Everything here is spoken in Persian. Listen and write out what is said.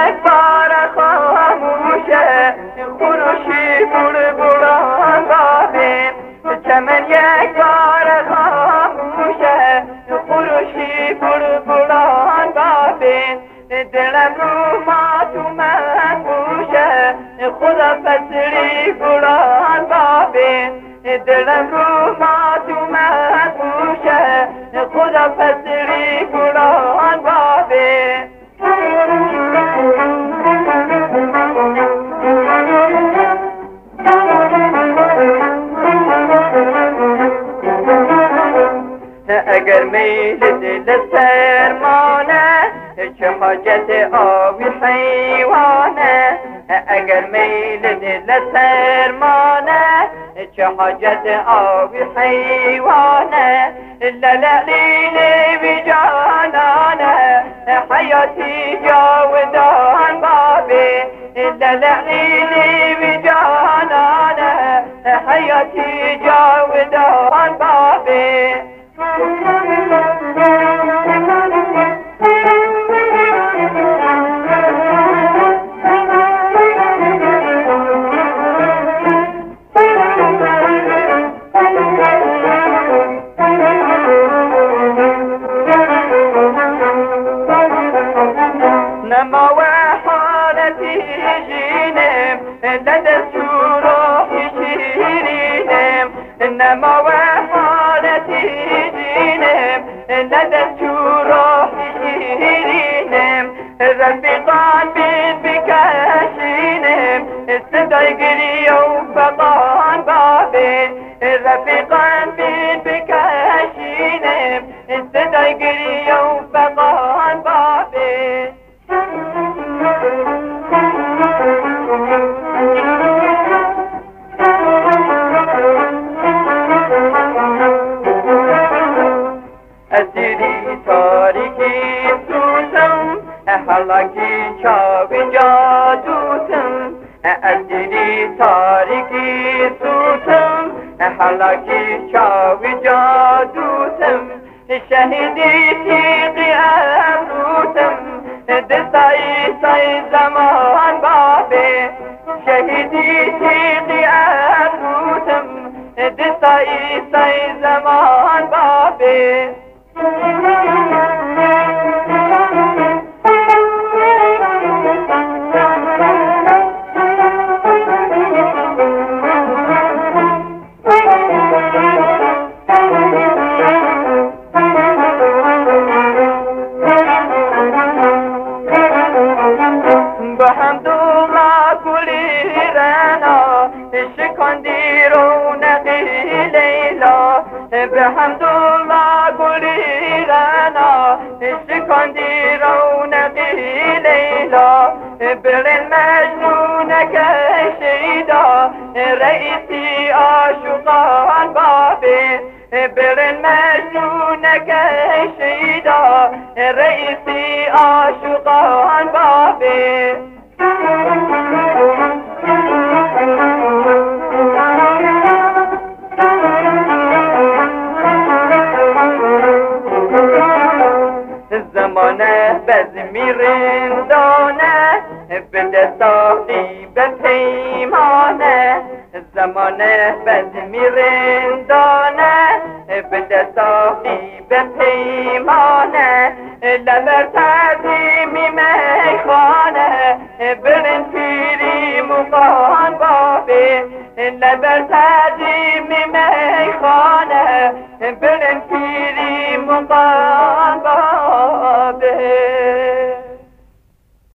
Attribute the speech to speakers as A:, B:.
A: یک بار خاموشه خروشی بلبلان بابین چمن یک بار خاموشه خروشی بلبلان بابین دلم رو ما تو من بوشه خدا فسری بلان بابین دلم رو ما تو من بوشه خدا فسری بلان بابین اگر میل دل سرمانه چه حاجت آبی حیوانه اگر میل دل سرمانه چه حاجت آبی حیوانه للیلی بی جانانه حیاتی جاودان بابی للیلی بی جانانه حیاتی جاودان بابی نما و حالتی جینم لدستور شیرینم نما و حالتی جینم لدستور شیرینم رفیقان بین بکشینم صدای گریه و فقان بابین رفیقان بین بکشینم صدای گریه و فقان بابین اسیری تاریکی سوزم حالاکی چاوی جادوتم اسیری تاریکی سوزم حالاکی چاوی جادوتم شهیدی تیقی ابروتم دستایی سای زمان بابی شهیدی تیقی ابروتم دستایی سای زمان بابی بحمدالله قولي لنا شكندي رونقي ليلى بالمجنون كشيدا رئيسي عاشقان بابي بالمجنون كشيدا رئيسي عاشقان بابي زمانه بزمی رندانه بده صاحب پیمانه زمانه بزمی رندانه بده صاحب پیمانه لبر تردیمی میخانه برن پیری مقان بابی لبر تردیمی میخانه برن پیری مقان